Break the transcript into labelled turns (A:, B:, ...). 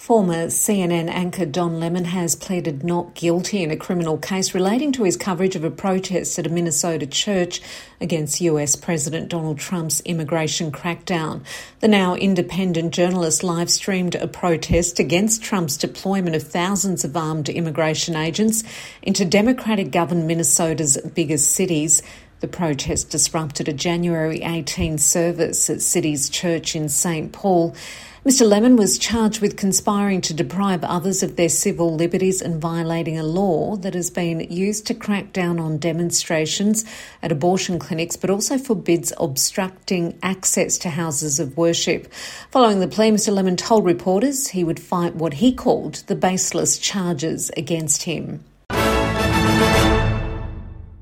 A: Former CNN anchor Don Lemon has pleaded not guilty in a criminal case relating to his coverage of a protest at a Minnesota church against US President Donald Trump's immigration crackdown. The now independent journalist live-streamed a protest against Trump's deployment of thousands of armed immigration agents into Democratic-governed Minnesota's biggest cities. The protest disrupted a January 18 service at City's Church in St. Paul. Mr. Lemon was charged with conspiring to deprive others of their civil liberties and violating a law that has been used to crack down on demonstrations at abortion clinics, but also forbids obstructing access to houses of worship. Following the plea, Mr. Lemon told reporters he would fight what he called the baseless charges against him.